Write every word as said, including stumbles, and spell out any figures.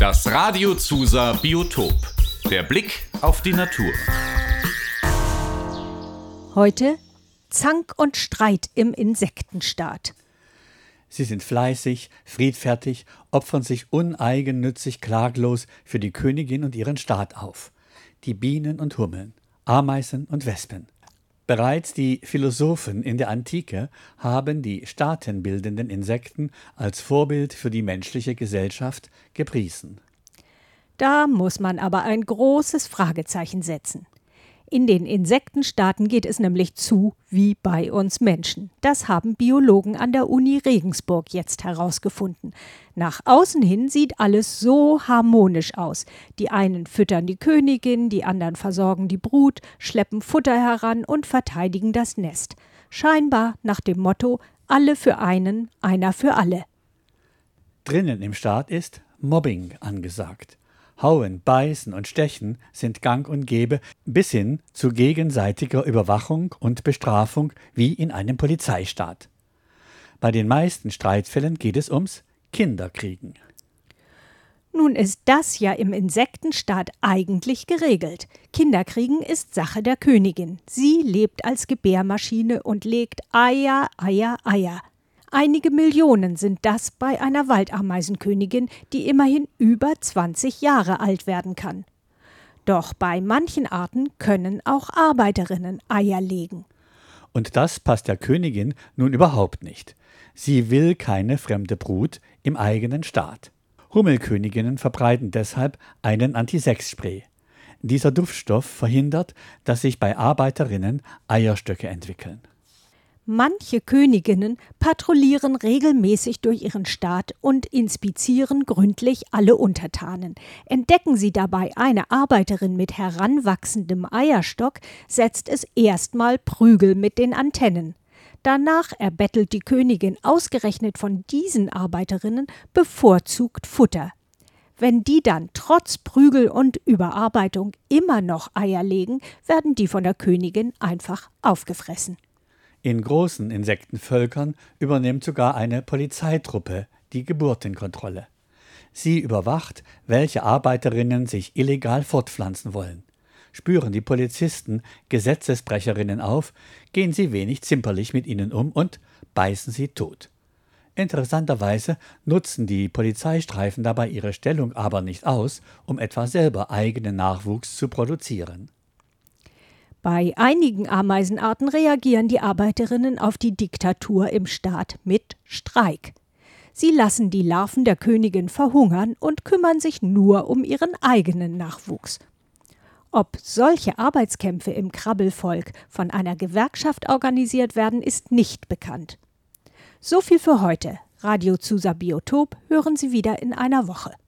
Das Radio Zusa Biotop. Der Blick auf die Natur. Heute Zank und Streit im Insektenstaat. Sie sind fleißig, friedfertig, opfern sich uneigennützig klaglos für die Königin und ihren Staat auf. Die Bienen und Hummeln, Ameisen und Wespen. Bereits die Philosophen in der Antike haben die staatenbildenden Insekten als Vorbild für die menschliche Gesellschaft gepriesen. Da muss man aber ein großes Fragezeichen setzen. In den Insektenstaaten geht es nämlich zu wie bei uns Menschen. Das haben Biologen an der Uni Regensburg jetzt herausgefunden. Nach außen hin sieht alles so harmonisch aus. Die einen füttern die Königin, die anderen versorgen die Brut, schleppen Futter heran und verteidigen das Nest. Scheinbar nach dem Motto: alle für einen, einer für alle. Drinnen im Staat ist Mobbing angesagt. Hauen, Beißen und Stechen sind gang und gäbe, bis hin zu gegenseitiger Überwachung und Bestrafung wie in einem Polizeistaat. Bei den meisten Streitfällen geht es ums Kinderkriegen. Nun ist das ja im Insektenstaat eigentlich geregelt. Kinderkriegen ist Sache der Königin. Sie lebt als Gebärmaschine und legt Eier, Eier, Eier. Einige Millionen sind das bei einer Waldameisenkönigin, die immerhin über zwanzig Jahre alt werden kann. Doch bei manchen Arten können auch Arbeiterinnen Eier legen. Und das passt der Königin nun überhaupt nicht. Sie will keine fremde Brut im eigenen Staat. Hummelköniginnen verbreiten deshalb einen Antisex-Spray. Dieser Duftstoff verhindert, dass sich bei Arbeiterinnen Eierstöcke entwickeln. Manche Königinnen patrouillieren regelmäßig durch ihren Staat und inspizieren gründlich alle Untertanen. Entdecken sie dabei eine Arbeiterin mit heranwachsendem Eierstock, setzt es erstmal Prügel mit den Antennen. Danach erbettelt die Königin ausgerechnet von diesen Arbeiterinnen bevorzugt Futter. Wenn die dann trotz Prügel und Überarbeitung immer noch Eier legen, werden die von der Königin einfach aufgefressen. In großen Insektenvölkern übernimmt sogar eine Polizeitruppe die Geburtenkontrolle. Sie überwacht, welche Arbeiterinnen sich illegal fortpflanzen wollen. Spüren die Polizisten Gesetzesbrecherinnen auf, gehen sie wenig zimperlich mit ihnen um und beißen sie tot. Interessanterweise nutzen die Polizeistreifen dabei ihre Stellung aber nicht aus, um etwa selber eigenen Nachwuchs zu produzieren. Bei einigen Ameisenarten reagieren die Arbeiterinnen auf die Diktatur im Staat mit Streik. Sie lassen die Larven der Königin verhungern und kümmern sich nur um ihren eigenen Nachwuchs. Ob solche Arbeitskämpfe im Krabbelvolk von einer Gewerkschaft organisiert werden, ist nicht bekannt. So viel für heute. Radio Zusa Biotop hören Sie wieder in einer Woche.